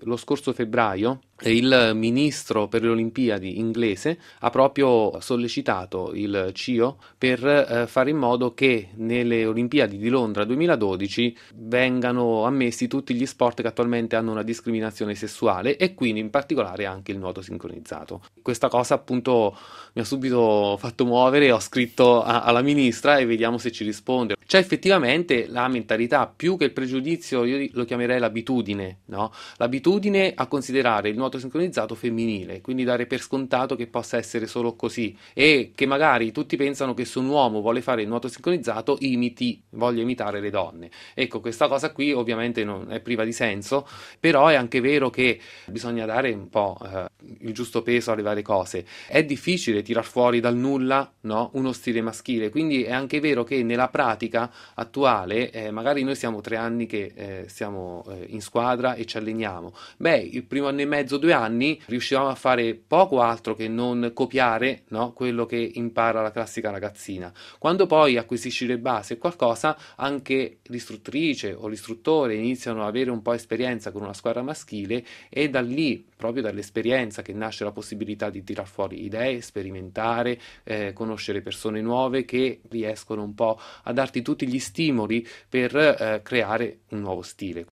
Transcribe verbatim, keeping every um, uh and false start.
lo scorso febbraio il ministro per le Olimpiadi inglese ha proprio sollecitato il C I O per eh, fare in modo che nelle Olimpiadi di Londra duemiladodici vengano ammessi tutti gli sport che attualmente hanno una discriminazione sessuale e quindi in particolare anche il nuoto sincronizzato. Questa cosa appunto mi ha subito fatto muovere, ho scritto a- alla ministra e vediamo se ci risponde. C'è effettivamente la mentalità, più che il pregiudizio, io lo chiamerei l'abitudine, no? L'abitudine a considerare il nuoto sincronizzato femminile, quindi dare per scontato che possa essere solo così e che magari tutti pensano che se un uomo vuole fare il nuoto sincronizzato imiti, voglia imitare le donne. Ecco, questa cosa qui ovviamente non è priva di senso, però è anche vero che bisogna dare un po' eh, il giusto peso alle varie cose. È difficile tirar fuori dal nulla, no, uno stile maschile, quindi è anche vero che nella pratica attuale, eh, magari noi siamo tre anni che eh, siamo eh, in squadra e ci alleniamo. Beh, il primo anno e mezzo, due anni, riuscivamo a fare poco altro che non copiare, no, quello che impara la classica ragazzina. Quando poi acquisisci le basi e qualcosa, anche l'istruttrice o l'istruttore iniziano ad avere un po' esperienza con una squadra maschile e da lì, proprio dall'esperienza, che nasce la possibilità di tirar fuori idee, sperimentare, eh, conoscere persone nuove che riescono un po' a darti tutti gli stimoli per eh, creare un nuovo stile.